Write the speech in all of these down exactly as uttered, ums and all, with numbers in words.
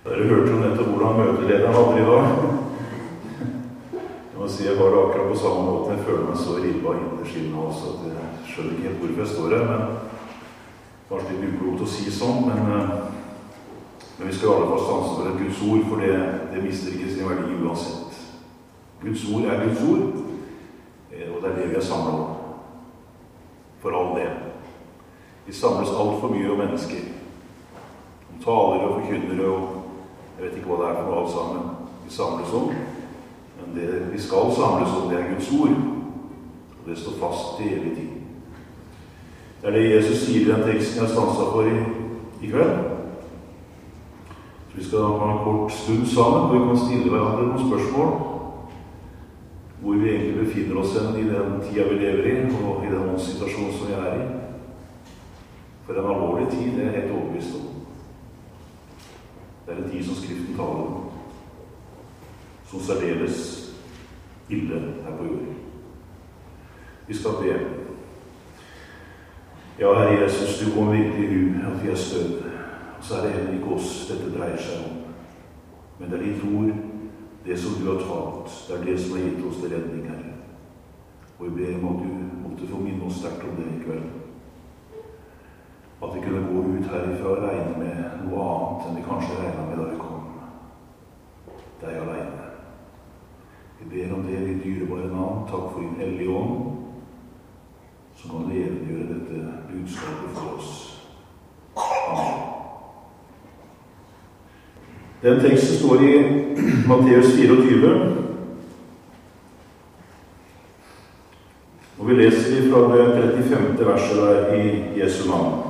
Dere hørte jo nettopp hvordan møtelederen hadde i dag. Jeg må si jeg var det akkurat på samme måte. Jeg føler meg så ribba innerskillende også, at jeg skjønner ikke helt hvorfor jeg står her, men kanskje litt uklokt å si sånn, men, men vi skal alle få stanse for et Guds ord, for det, det mister ikke sin verdi uansett. Guds ord er Guds ord, og det er det vi er samlet om. For all del. Vi samles alt for mye om mennesker. Om talere og forkynnere, og jeg vet ikke hva det er for alt sammen vi samles om. Men det vi skal samles om, det er Guds ord. Og det står fast til evig tid. Det er det Jesus sier i den teksten jeg stanset for i, i kveld. Så vi skal ha en kort stund sammen, hvor vi kan stille hverandre noen spørsmål. Hvor vi egentlig befinner oss i den tida vi lever i, og i den situasjonen som vi er i. For en alvorlig tid, det er helt overbevist om. Det er en tid som Skriften taler om, som særdeles ille her på jorden. Vi skal be. Ja, Herre Jesus, du kommer virkelig hu at vi er stød, og så er det heller ikke oss dette dreier seg om. Men det er ditt ord, det som du har talt, det er det som har gitt oss til redning, Herre. Og vi ber om at du måtte få minne oss sterkt om det i kveld. At vi kunne gå ut herifra og regne med noe annet enn vi kanskje regnet med da vi kom. Deg alene. Vi ber om det i dyrebare navn. Takk for din hellige ånd, som kan levendegjøre dette budskapet for oss. Amen. Den teksten står i Matteus fireogtyve. Og vi leser fra det trettifemte verset der i Jesu navn.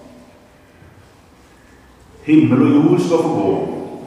Himmel og jord skal få gå,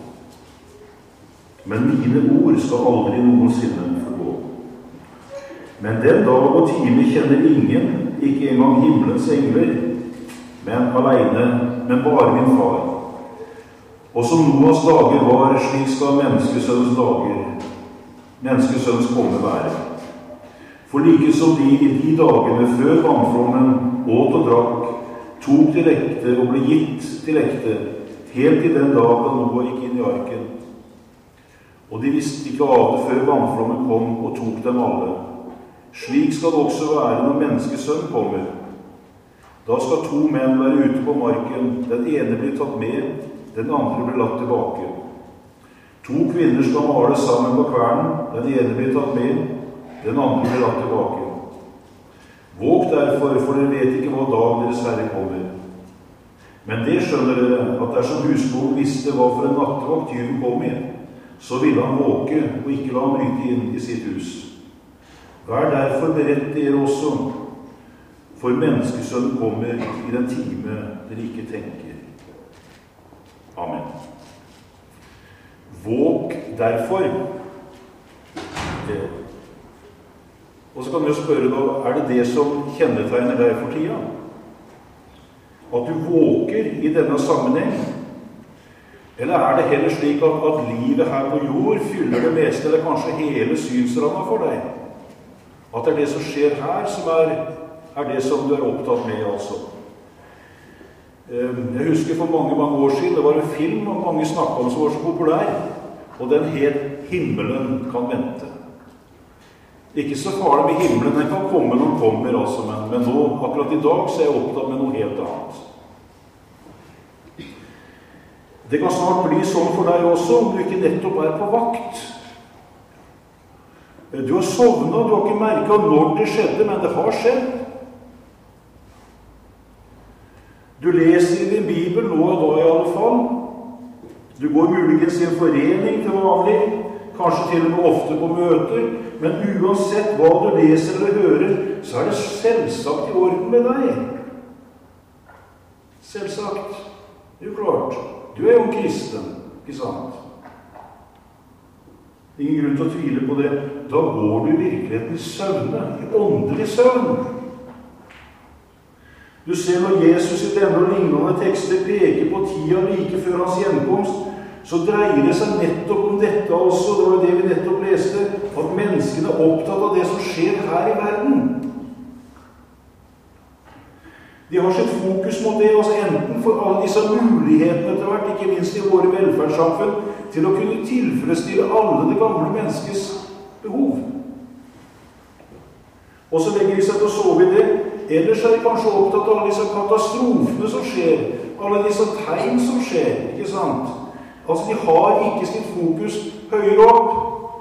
men mine ord skal aldri noensinne få gå. Men den dag og time kjenner ingen, ikke engang himmelens engler, men alene, men bare min far. Og som Noas dager var, slik skal menneskesønnens dager, menneskesønnens komme være. For like som de i de dagene før vannflommen åt og drakk, tok til ekte og ble gitt til ekte, helt til den dag da Noah gikk inn i arken. Og de visste ikke av det før vannflommen kom og tok dem alle. Slik skal det også være når menneskesønnen kommer. Da skal to menn være ute på marken, den ene blir tatt med, den andre blir latt tilbake. To kvinner skal male sammen på kvernen, den ene blir tatt med, den andre blir latt tilbake. Våg derfor, for dere vet ikke hva dag deres Herre kommer. Men det skjønner dere, at dersom husbonden visste hva for en nattevakt tyven kom i, så ville han våke og ikke la ham bryte inn i sitt hus. Vær derfor beredt dere også, for menneskesønnen kommer i den time dere ikke tenker. Amen. Våg derfor. Og så kan du spørre da, er det det som kjennetegner deg for tida? At du våker i denne sammenheng? Eller er det heller slik at, at livet her på jord fyller det meste, eller kanskje hele synsramma for deg? At det er det som skjer her som er, er det som du er opptatt med, altså. Jeg husker for mange, mange år siden, det var en film og mange snakket om som var så populær, og den het Himmelen kan vente. Ikke så farlig med himmelen, den kan komme når den kommer, altså, men, men nå, akkurat i dag, så er jeg opptatt med noe helt annet. Det kan snart bli sånn for deg også, om du ikke nettopp er på vakt. Du har sovnet, du har ikke merket når det skjedde, men det har skjedd. Du leser i din Bibel nå og da i alle fall. Du går muligens i en forening til vanlig, kanskje til og med ofte på møter, men uansett hva du leser eller hører, så er det selvsagt i orden med deg. Selvsagt. Det er jo klart. Du er jo en kristen, ikke sant? Ingen grunn til å tvile på det. Da går du i virkeligheten i søvne, i åndelig søvn. Du ser når Jesus i denne og lignende tekster peker på tida like før hans gjenkomst, så dreier det seg nettopp om dette også, det var det vi nettopp leste, at menneskene er opptatt av det som skjer her i verden. De har sitt fokus mot det, altså enten for alle disse mulighetene etter hvert, ikke minst i våre velferdssamfunn, til å kunne tilfredsstille alle det gamle menneskets behov. Og så legger de seg til å sove i det. Ellers er de kanskje opptatt av alle disse katastrofene som skjer, alle disse tegn som skjer, ikke sant? Altså, de har ikke sitt fokus høyere opp.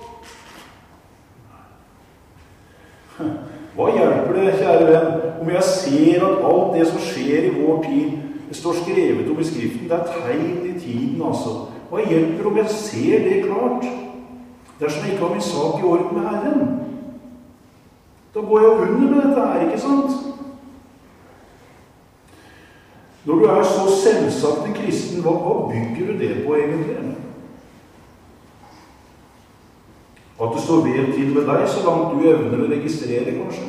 Hva hjelper det, kjære venn, om jeg ser at alt det som skjer i vår tid, det står skrevet om i Skriften, det er tegn i tiden, altså. Hva hjelper om jeg ser det klart? Dersom jeg ikke har min sak i orden med Herren. Da går jeg under med dette her, ikke sant? Når du er så selvsagt en kristen, hva, hva bygger du det på egentlig? At det står vel til med deg, så langt du evner å registrere, kanskje.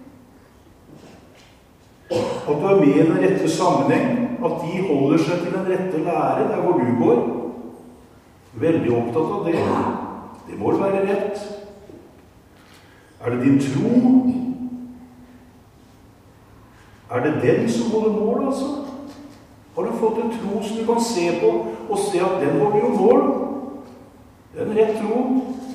At du er med i den rette sammenheng, at de holder seg til den rette lære der hvor du går. Veldig opptatt av det. Det må være rett. Er det din tro? Er det den som holder mål, altså? Har du fått en tro som du kan se på, og se at den holder jo mål? Det er en rett tro.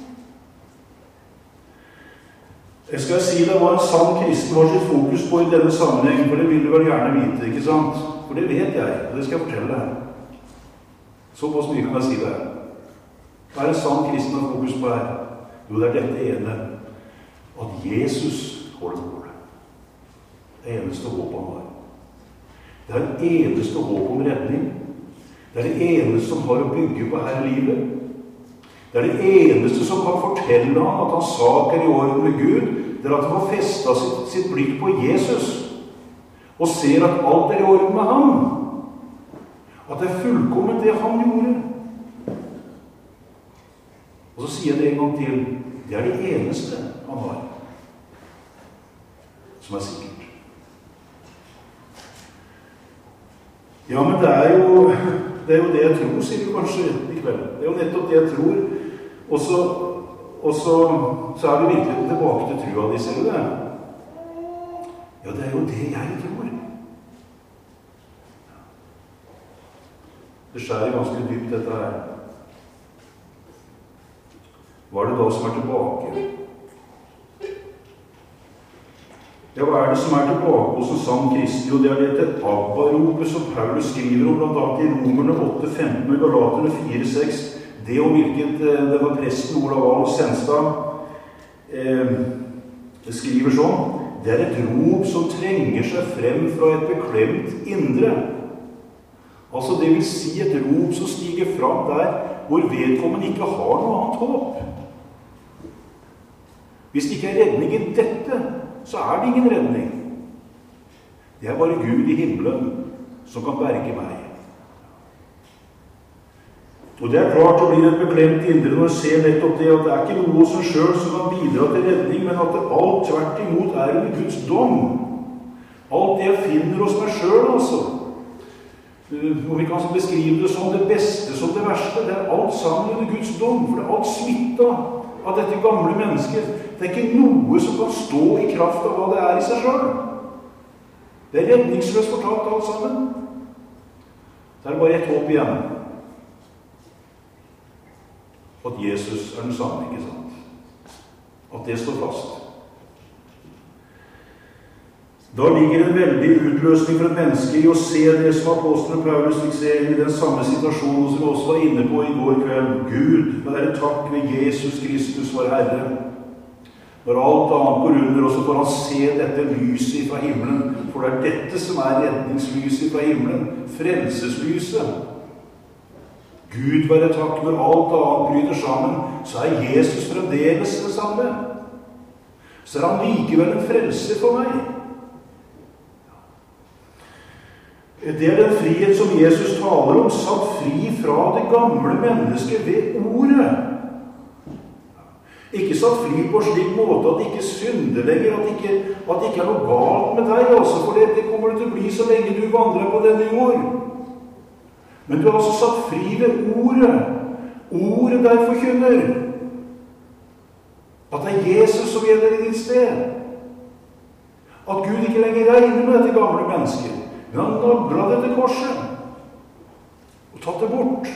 Jeg skal si deg hva en sann kristen har sitt fokus på i denne sammenheng, for det vil du vel gjerne vite, ikke sant? For det vet jeg, og det skal jeg fortelle deg. Såpass mye kan jeg si deg. Hva er en sann kristen har fokus på her? Jo, det er dette ene. At Jesus holder målet. Det er eneste håp han har. Det er det eneste håp om redning. Det er det eneste som har å bygge på her i livet. Det er det eneste som kan fortelle ham at hans sak er i orden med Gud. Det er at han får festet sitt, sitt blikk på Jesus og ser at alt er i orden med ham. At det er fullkomment det han gjorde. Og så sier jeg det en gang til. Det er det eneste han har som er sikkert. Ja, men det er jo det, er jo det jeg tror, sier du kanskje i kveld. Det er jo nettopp det jeg tror. Og så, og så, så er vi virkelig tilbake til trua di, ser du det? Ja, det er jo det jeg tror. Det skjærer ganske dypt, dette her. Hva er det da som er tilbake? Ja, hva er det som er tilbake hos en sann kristen? Jo, det er dette Abba-ropet som Paulus skriver om, blant annet i Romerne åtte femten og Galaterne fire seks. Det om hvilket det var presten Olav Ahl Senstad eh, skriver sånn. Det er et rop som trenger seg frem fra et beklemt indre. Altså det vil si et rop som stiger fram der hvor vedkommende ikke har noe annet håp. Hvis det ikke er redning i dette, så er det ingen redning. Det er bare Gud i himmelen som kan berge meg. Og det er klart det blir et beklemt indre når du ser nettopp det at det er ikke noe som selv som kan bidra til redning, men at det alt tvert imot er under Guds dom. Alt det jeg finner hos meg selv, altså. Om vi kan beskrive det som det beste, som det verste, det er alt sammen under Guds dom, for det er alt smittet av dette gamle mennesket. Det er ikke noe som kan stå i kraft av hva det er i seg selv. Det er redningsløst fortalt alt sammen. Det er bare et håp igjen. At Jesus er den samme, ikke sant? At det står fast. Da ligger en veldig utløsning for et menneske i å se det som apostelen Paulus fikk se i den samme situasjonen som vi også var inne på i går kveld. Gud, være takk ved Jesus Kristus, vår Herre. Når alt annet går under, og så får han se dette lyset fra himmelen. For det er dette som er redningslyset fra himmelen. Frelseslyset. Gud være takk, når alt annet bryter sammen, så er Jesus fremdeles det samme. Så er han likevel en frelse for meg. Det er den frihet som Jesus taler om, satt fri fra det gamle mennesket ved ordet. Ikke satt fri på slik måte at det ikke synder lenger, at det ikke, at det ikke er noe galt med deg, altså, for det, det kommer det til å bli så lenge du vandrer på denne jord. Men du har altså satt fri ved ordet. Ordet der forkynner. At det er Jesus som gjelder i ditt sted. At Gud ikke lenger regner med dette gamle mennesket, men han naglet det til korset og tatt det bort.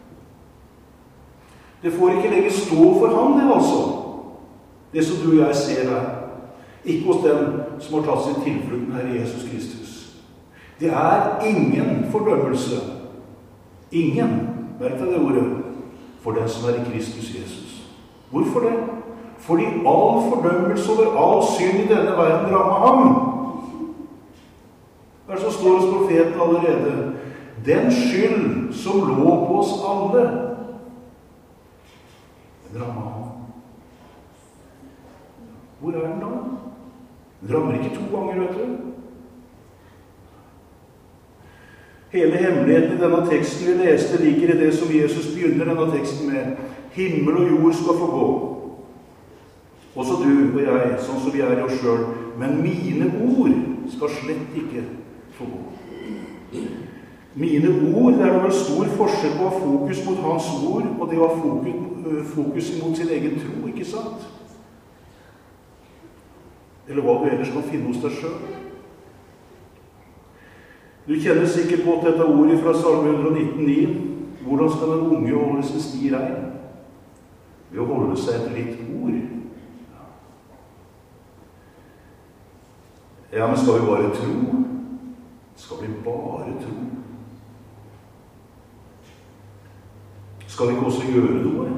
Det får ikke lenger stå for ham, det altså. Det som du og jeg ser her. Ikke hos den som har tatt sin tilflukt, Herre Jesus Kristus. Det er ingen fordømmelse. Ingen, merk deg det ordet, for den som er i Kristus Jesus. Hvorfor det? Fordi all fordømmelse over all synd i denne verden rammer ham. Hva er det som står hos profeten allerede? Den skyld som lå på oss alle, den rammer ham. Hvor er den da? Den rammer ikke to ganger, vet du. Hele hemmeligheten i denne teksten vi leste ligger i det som Jesus begynner denne teksten med. Himmel og jord skal få gå. Også du og jeg, sånn som vi er i oss selv. Men mine ord skal slett ikke få gå. Mine ord, det er vel stor forskjell på å ha fokus mot hans ord, og det å ha fokus, fokus mot sin egen tro, ikke sant? Eller hva du ellers kan finne hos deg selv. Du kjenner sikkert godt dette ordet fra Salme one nineteen ni. Hvordan skal den unge holde sin sti rein? Ved å holde seg etter ditt ord. Ja, men skal vi bare tro? Skal vi bare tro? Skal vi ikke også gjøre noe?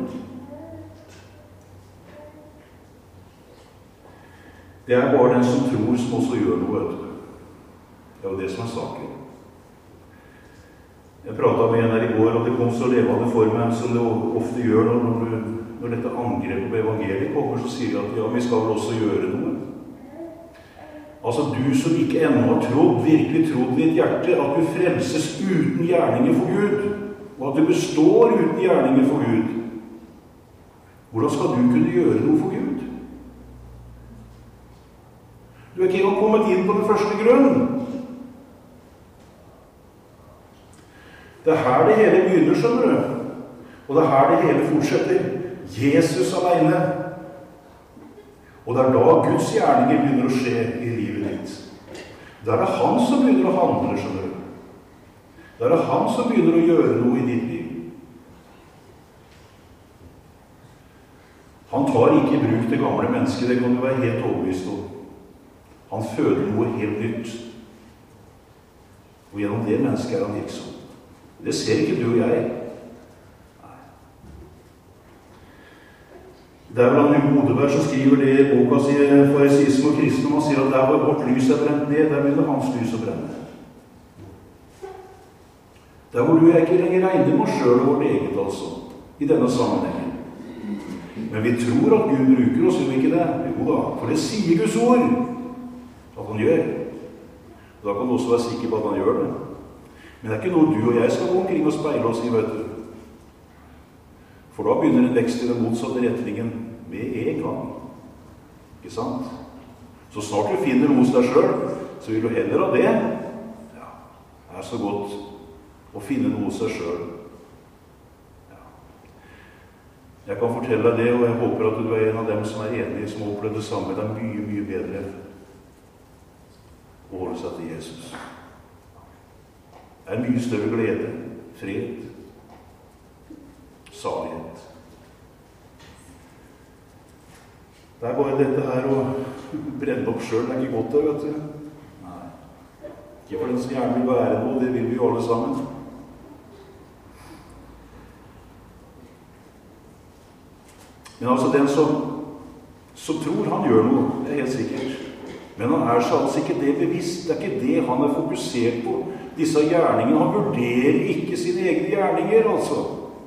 Det er bare den som tror som også gjør noe. Det er jo det som er saken. Jeg pratet med en her i går, og det kom så levende for meg, som det ofte gjør når, du, når dette angrepet på evangeliet kommer, så sier jeg at ja, vi skal vel også gjøre noe. Altså, du som ikke ennå har trodd, virkelig trodd i ditt hjerte, at du frelses uten gjerninger for Gud, og at du består uten gjerninger for Gud. Hvordan skal du kunne gjøre noe for Gud? Du er ikke engang kommet inn på den første grunnen. Det er her det hele begynner, skjønner du. Og det er her det hele fortsetter. Jesus alene. Og det er da Guds gjerninger begynner å skje i livet ditt. Det er det han som begynner å handle, skjønner du. Det er det han som begynner å gjøre noe i ditt liv. Han tar ikke i bruk det gamle mennesket, det kan du være helt overbevist om. Han føder noe helt nytt. Og gjennom det mennesket er han virksom. Det ser ikke du og jeg. Nei. Det er vel han Hugo Odeberg som skriver det i boka si Farisisme og kristendom. Han sier at der hvor vårt lys er brent ned, der begynner hans lys å brenne. Der hvor du og jeg ikke lenger regner med oss selv og vårt eget, altså. I denne sammenhengen. Men vi tror at Gud bruker oss, gjør vi ikke det? Jo da, for det sier Guds ord at han gjør. Da kan du også være sikker på at han gjør det. Men det er ikke noe du og jeg skal gå omkring og speile oss i, vet du. For da begynner en vekst i den motsatte retningen med en gang. Ikke sant? Så snart du finner noe hos deg selv, så vil du heller ha det. Ja, det er så godt å finne noe hos deg selv. Ja. Jeg kan fortelle deg det, og jeg håper at du er en av dem som er enige, som har opplevd det samme. Det er mye, mye bedre å holde seg til Jesus. Det er mye større glede, fred, salighet. Det er bare dette her å brenne opp selv, det er ikke godt det, vet du. Nei. Ikke for den som gjerne vil være noe, det vil vi jo alle sammen. Men altså den som, som tror han gjør noe, det er helt sikkert. Men han er så altså ikke det bevisst, det er ikke det han er fokusert på. Disse gjerningene, han vurderer ikke sine egne gjerninger, altså.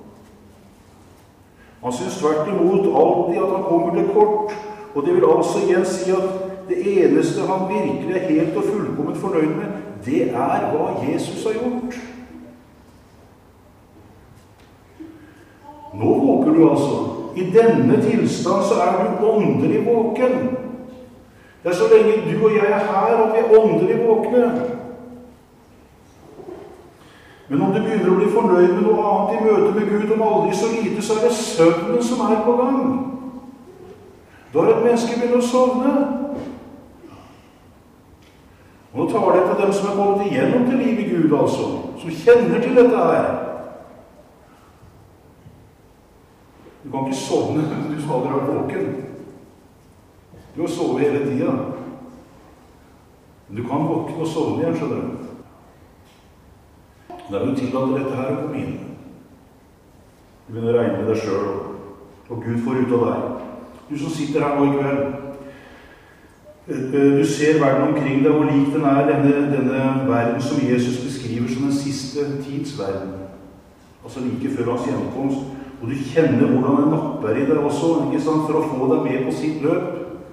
Han synes tvert imot alltid at han kommer til kort, og det vil altså igjen si at det eneste han virkelig er helt og fullkomment fornøyd med, det er hva Jesus har gjort. Nå våker du altså. I denne tilstand så er du åndelig våken. Det er så lenge du og jeg er her at vi er åndelig våkne. Men om du begynner å bli fornøyd med noe annet i møte med Gud om aldri så lite, så er det søvnen som er på gang. Da er et menneske begynner å sovne. Og nå tar det til dem som er kommet igjennom til liv i Gud, altså, som kjenner til dette her. Du kan ikke sovne, du skal aldri være våken. Du har sovet hele tida. Men du kan våkne og sovne igjen, skjønner du. Da er du tillatt dette her å komme inn. Du begynner å regne med deg selv, og Gud får ut av deg. Du som sitter her nå i kveld, du ser verden omkring deg, hvor lik den er, denne, denne verden som Jesus beskriver som den siste tidsverden. Altså like før hans gjenkomst. Og du kjenner hvordan den napper i deg også, ikke sant, for å få deg med på sitt løp.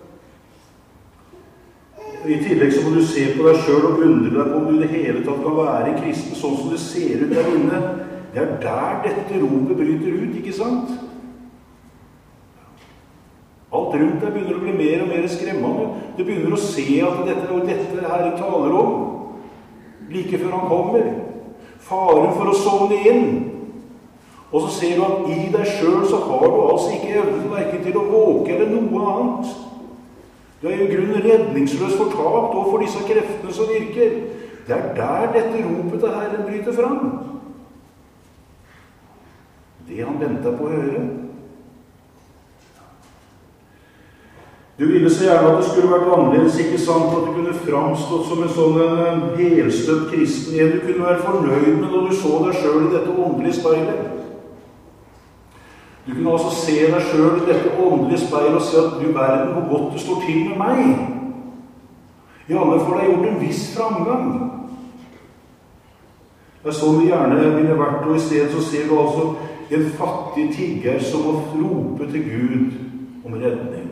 I tillegg så må du se på deg selv og undre deg på om du i det hele tatt kan være kristen, sånn som det ser ut der inne. Det er der dette ropet bryter ut, ikke sant? Alt rundt deg begynner å bli mer og mer skremmende. Du begynner å se at dette og dette her taler om, like før han kommer. Faren for å sovne inn. Og så ser du at i deg selv så har du altså ikke evnen hverken til å våke eller noe annet. Du er jo i grunnen redningsløs fortapt overfor disse kreftene som virker. Det er der dette ropet til Herren bryter fram. Det han ventet på å høre. Du ville så gjerne at det skulle vært annerledes, ikke sant, at du kunne framstått som en sånn en helstøpt kristen igjen. Du kunne være fornøyd med når du så deg selv i dette åndelige speilet. Du kunne altså se deg selv i dette åndelige speilet og si at du verden hvor godt det står til med meg. I alle fall har jeg gjort en viss framgang. Det er sånn vi gjerne ville vært, og i stedet så ser du altså en fattig tigger som må rope til Gud om redning.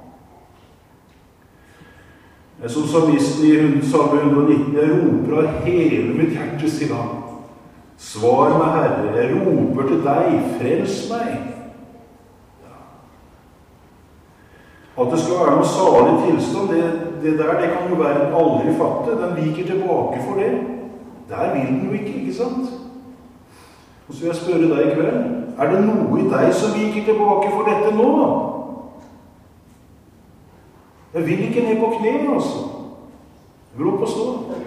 Det er som salmisten i Salme hundre og nitten, jeg roper av hele mitt hjerte, sier han. Svar meg, Herre, jeg roper til deg, frels meg. At det skal være noen salig tilstand, det, det der, det kan jo være aldri fatte. Den viker tilbake for det. Der vil den jo ikke, ikke sant? Og så vil jeg spørre deg i kveld, er det noe i deg som viker tilbake for dette nå? Jeg vil ikke ned på kne, altså. Jeg vil opp og stå.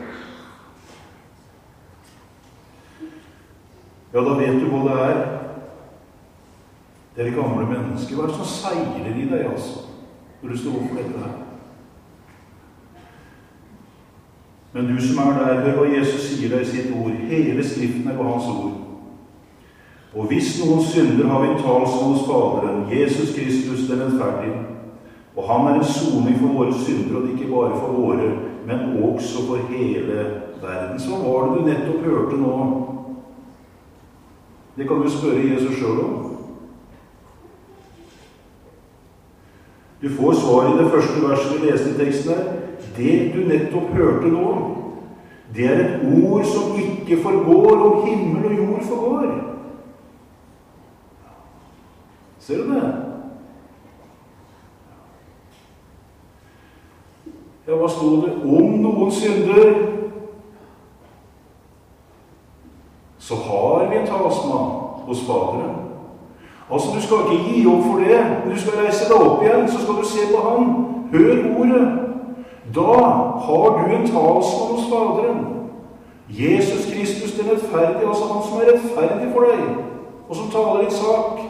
Ja, da vet du hva det er. Det er de gamle mennesker. Hva er det som seiler i deg, altså? Når du står opp for dette her. Men du som er der, hør hva Jesus sier deg i sitt ord. Hele skriften er på hans ord. Og hvis noen synder har vi en talsmann hos Faderen, Jesus Kristus den rettferdige. Og han er en soning for våre synder, og ikke bare for våre, men også for hele verden. Så var det du nettopp hørte nå. Det kan du spørre Jesus selv om. Du får svar i det første verset vi leste i teksten her. Det du nettopp hørte nå, det er et ord som ikke forgår, om himmel og jord forgår. Ser du det? Ja, hva stod det? Om noen synder, så har vi en talsmann hos Faderen. Altså, du skal ikke gi opp for det, men du skal reise deg opp igjen, så skal du se på han. Hør ordet. Da har du en talsmann hos Faderen. Jesus Kristus, den rettferdige, altså han som er rettferdig for deg, og som taler din sak.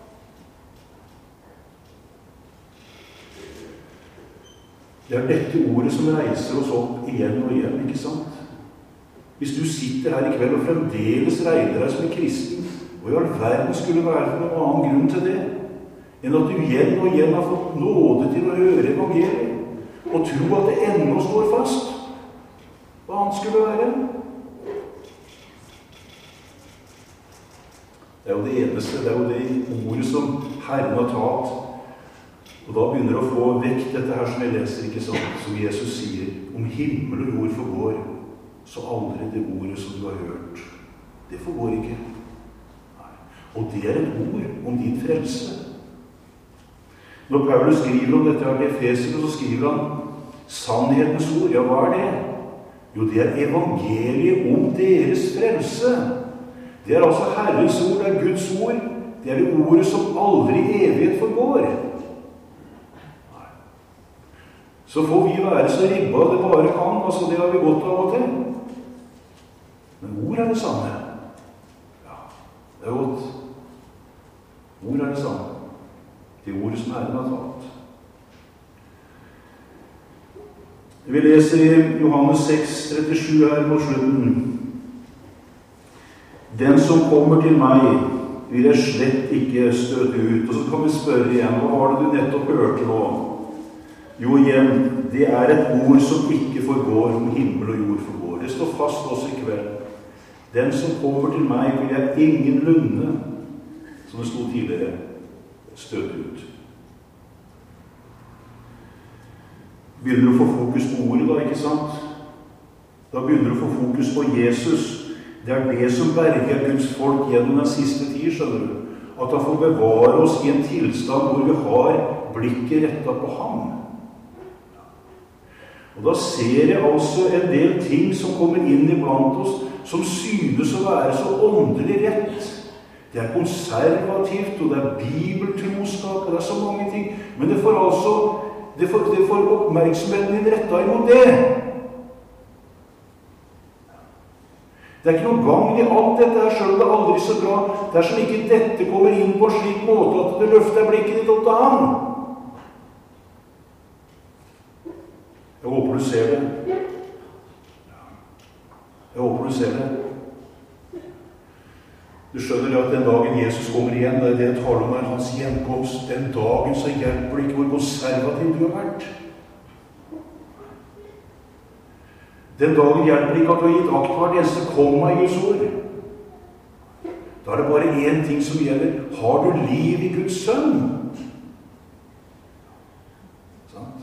Det er dette ordet som reiser oss opp igjen og igjen, ikke sant? Hvis du sitter her i kveld og fremdeles regner deg som en kristen, og i all verden skulle være for noen annen grunn til det, enn at du igjen og igjen har fått nåde til å høre evangeliet, og tro at det ennå står fast. Hva annet skulle være? Det er jo det eneste, det er jo det ordet som Herren har talt. Og da begynner du å få vekk dette her som jeg leser, ikke sant, som Jesus sier, om himmel og jord forgår, så aldri det ordet som du har hørt. Det forgår ikke. Og det er et ord om din frelse. Når Paulus skriver om dette her til Efeserne, så skriver han sannhetens ord. Ja, hva er det? Jo, det er evangeliet om deres frelse. Det er altså Herrens ord, det er Guds ord. Det er det ordet som aldri i evighet forgår. så får vi være så ribba det bare kan. Altså, det har vi godt av og til. Men ord er det samme. Ja, det er godt. Ord er det samme. Det ordet som Herren har talt. Vi leser i Johannes seks trettisju her på slutten. Den som kommer til meg, vil jeg slett ikke støte ut. Og så kan vi spørre igjen, hva var det du nettopp hørte nå? Jo, igjen, det er et ord som ikke forgår, om himmel og jord forgår. Det står fast også i kveld. Den som kommer til meg, vil jeg ingenlunde, som det stod tidligere, støte ut. Begynner du å få fokus på ordet da, ikke sant? Da begynner du å få fokus på Jesus. Det er det som berger Guds folk gjennom den siste tid, skjønner du. At han får bevare oss i en tilstand hvor vi har blikket rettet på ham. Og da ser jeg altså en del ting som kommer inn iblant oss, som synes å være så åndelig rett. Det er konservativt, og det er bibeltroskap, og det er så mange ting. Men det får altså, det får, det får oppmerksomheten din rettet imot det. Det er ikke noen gang i alt dette her, selv om det er aldri så bra, dersom ikke dette kommer inn på en slik måte at det løfter blikket ditt opp til ham. Jeg håper du ser det. Jeg håper du ser det. Du skjønner at den dagen Jesus kommer igjen, det er det jeg taler om er hans gjenkomst. Den dagen så hjelper det ikke hvor konservativ du har vært. Den dagen hjelper det ikke at du har gitt akt på hvert eneste komma i Guds ord. Da er det bare én ting som gjelder. Har du liv i Guds sønn? Sant?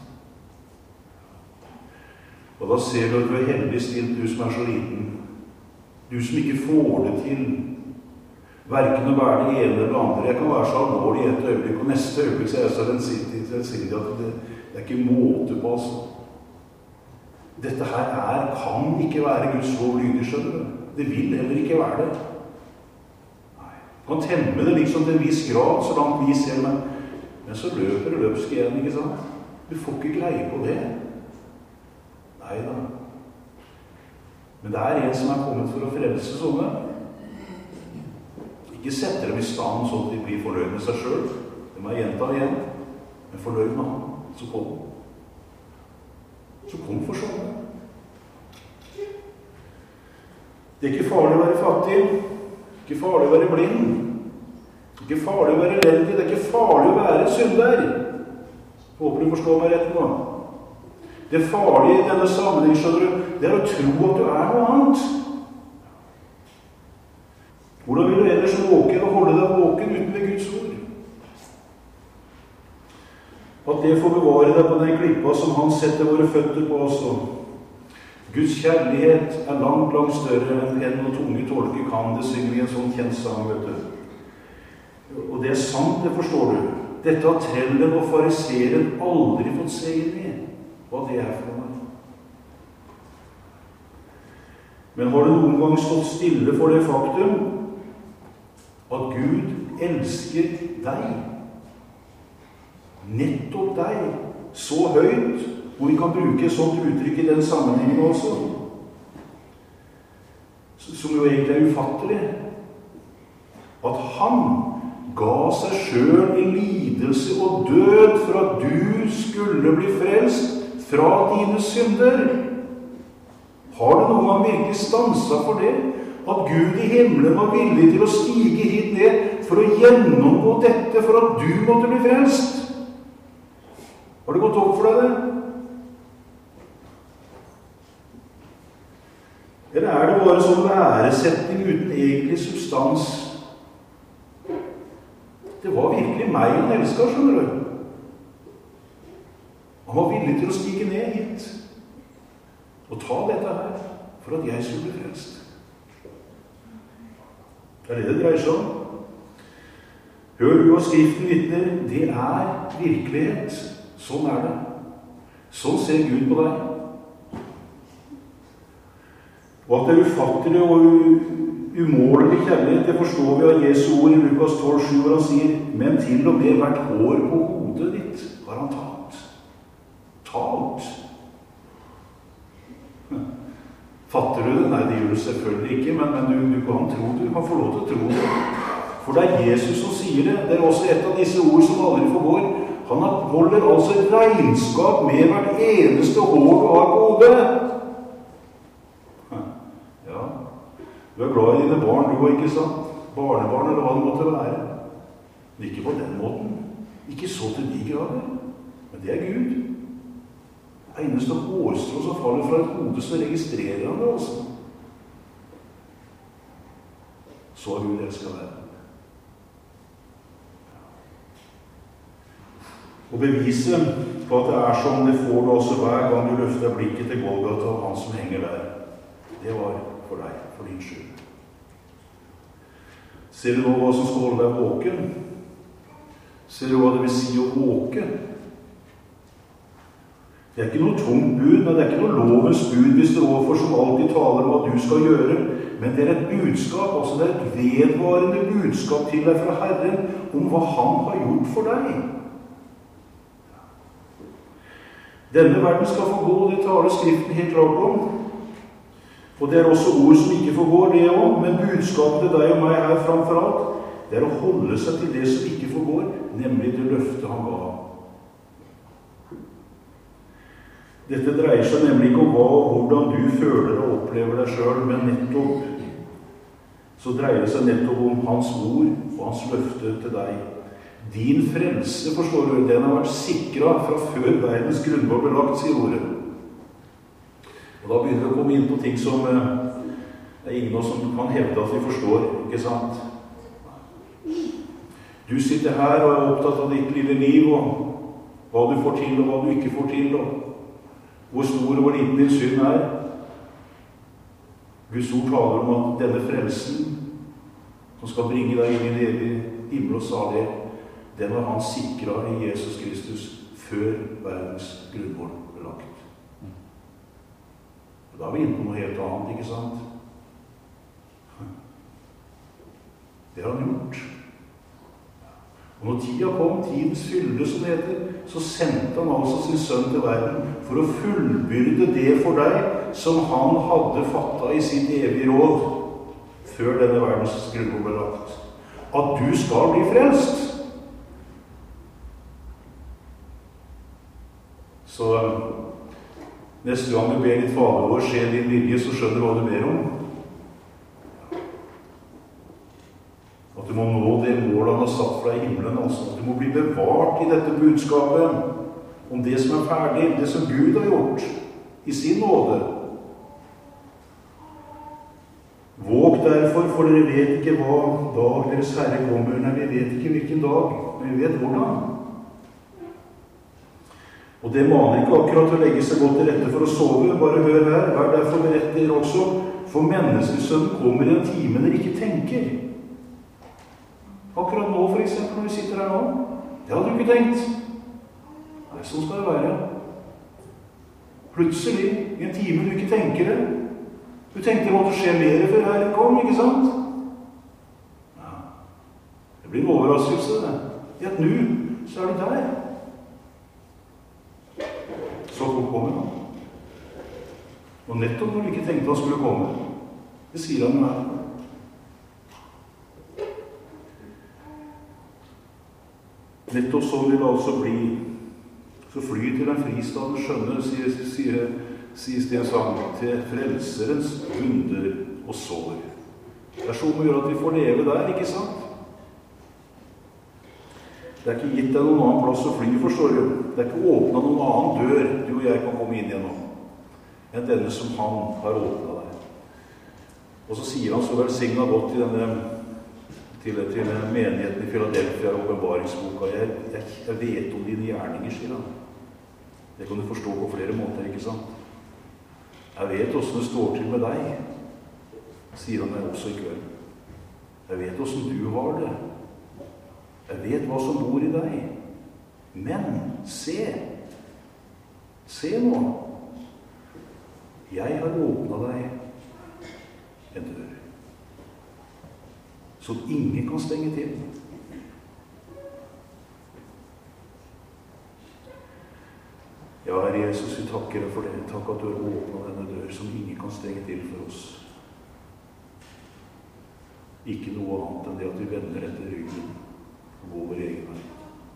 Og da ser du at du er heldig stilt, du som er så liten. Du som ikke får det til. Hverken å være det ene eller det andre. Jeg kan være så alvorlig i et øyeblikk, og neste øyeblikk så er jeg så rensidig at det, det er ikke måte på, altså. Dette her er, kan ikke være Guds lov lydig, skjønner du. Det vil heller ikke være det. Nei. Du kan temme det liksom til en viss grad, så langt vi ser, men, men så løper det løpsk igjen, ikke sant? Du får ikke greie på det. Nei da. Men det er en som er kommet for å frelse sånne. Ikke sette dem i stand sånn at de blir fornøyd med seg selv. Det må jeg gjenta igjen. Men fornøyd med ham, så kom. Så kom for sånne. Det er ikke farlig å være fattig. Ikke farlig å være blind. Ikke farlig å være elendig. Det er ikke farlig å være synder. Håper du forstår meg rett nå. Det farlige i denne sammenheng, skjønner du, det er å tro at du er noe annet. Hvordan vil du ellers våke og holde deg våken uten ved Guds ord? At det får bevare deg på den klippa som han setter våre føtter på også. Guds kjærlighet er langt, langt større enn penn og tunge tolke kan. Det synger vi en sånn kjent sang, vet du. Og det er sant, det forstår du. Dette har trellen og fariseren aldri fått se inn i. Hva det er for meg. Men har du noen gang stått stille for det faktum at Gud elsker deg? Nettopp deg, så høyt, hvor vi kan bruke et sånt uttrykk i den sammenhengen også, som jo egentlig er ufattelig, at han ga seg selv i lidelse og død for at du skulle bli frelst fra dine synder. Har du noen gang virkelig stanset for det? At Gud i himmelen var villig til å stige hit ned for å gjennomgå dette for at du måtte bli frelst? Har det gått opp for deg det? Eller er det bare sånn læresetning uten egentlig substans? Det var virkelig meg han elsket, skjønner du. Han var villig til å stige ned hit og ta dette her for at jeg skulle bli frelst. Det er det det dreier seg om. Hør du hva Skriften vitner, det er virkelighet. Sånn er det. Sånn ser Gud på deg. Og at det er ufattelig og umålelig kjærlighet, det forstår vi av Jesu ord i Lukas tolv sju, hvor han sier, men til og med hvert hår på hodet ditt har han tatt. totalt. Fatter du det? Nei, det gjør du selvfølgelig ikke, men, men du, du kan tro det. Du kan få lov til å tro det. For det er Jesus som sier det. Det er også et av disse ord som aldri forgår. Han holder altså et regnskap med hvert eneste hår du har på hodet. Ja, du er glad i dine barn, du er ikke sant? Barnebarn eller hva det måtte være. Men ikke på den måten. Ikke så til de grader. Men det er Gud. Det eneste hårstrå som faller fra et hode, så registrerer han det også. Så har Gud elsket verden. Og beviset på at det er sånn, det får du også hver gang du løfter blikket til Golgata og han som henger der. Det var for deg, for din skyld. Ser du nå hva som skal holde deg våken? Ser du hva det vil si å våke? Det er ikke noe tungt bud, men det er ikke noe lovens bud hvis det overfor som alltid taler om hva du skal gjøre. Men det er et budskap, altså det er et vedvarende budskap til deg fra Herren om hva han har gjort for deg. Denne verden skal få gå, det taler Skriften helt klart om. Og det er også ord som ikke får gå, det også, men budskapet til deg og meg her framfor alt, det er å holde seg til det som ikke får gå, nemlig det løftet han ga. Dette dreier seg nemlig ikke om hva og hvordan du føler og opplever deg selv, men nettopp så dreier det seg nettopp om hans ord og hans løfte til deg. Din frelse, forstår du, den har vært sikret fra før verdens grunnvoll ble lagt, sier ordet. Og da begynner vi å komme inn på ting som eh, det er ingen av oss som kan hevde at vi forstår, ikke sant? Du sitter her og er opptatt av ditt lille liv, og hva du får til og hva du ikke får til, og hvor stor og hvor liten din synd er. Guds ord taler om at denne frelsen, som skal bringe deg inn i det evige himmel og salighet, den har han sikret i Jesus Kristus før verdens grunnvoll ble lagt. Og da er vi inne på noe helt annet, ikke sant? Det har han gjort. Og når tida kom, tidens fylde, som det heter, så sendte han altså sin sønn til verden for å fullbyrde det for deg som han hadde fattet i sitt evige råd før denne verdens grunnvoll ble lagt. At du skal bli frelst. Så neste gang du ber ditt Fader vår, skje din vilje, så skjønner du hva du ber om. At du må nå det målet han har satt fra himmelen, altså. At du må bli bevart i dette budskapet om det som er ferdig, det som Gud har gjort i sin nåde. Våg derfor, for dere vet ikke hva dag deres Herre kommer. Nei, vi vet ikke hvilken dag, men vi vet hvordan. Og det maner ikke akkurat å legge seg godt til rette for å sove. Bare hør her, vær derfor beredt dere også, for menneskesønnen kommer i en time dere ikke tenker. Akkurat nå, for eksempel, når vi sitter her nå. Det hadde du ikke tenkt. Nei, sånn skal det være. Plutselig, i en time du ikke tenker det. Du tenkte det måtte skje mer før Herren kom, ikke sant? Ja. Det blir en overraskelse, det. I at nå, så er du der. Så kommer han. Og nettopp når du ikke tenkte han skulle komme, det sier han her. Nettopp så vil det altså bli, så fly til en fristad, skjønner, sier, sier, sier Sten Sang, til frelserens under og sår. Det er så mye at vi får leve der, ikke sant? Det er ikke gitt deg noen annen plass å fly, forstår du. Det er ikke åpnet noen annen dør du og jeg kan komme inn gjennom, enn denne som han har åpnet deg. Og så sier han så velsignet godt til denne til, til menigheten i Philadelphia og åpenbaringsboka. Jeg, jeg, jeg vet om dine gjerninger, sier han. Det kan du forstå på flere måter, ikke sant? Jeg vet hvordan det står til med deg, sier han meg også i kveld. Jeg vet hvordan du har det. Jeg vet hva som bor i deg. Men se, se nå. Jeg har åpnet deg en dør, så ingen kan stenge til. Ja, Herre Jesus. vi takker deg for det. Takk at du har åpnet denne dør som ingen kan stenge til for oss. Ikke noe annet enn det at vi vender etter ryggen og går vår egen vei.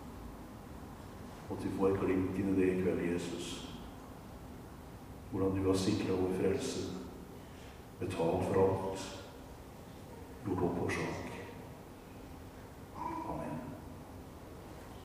Og at vi får et glimt inn i det i kveld, Jesus. Hvordan du har sikret vår frelse, betalt for alt.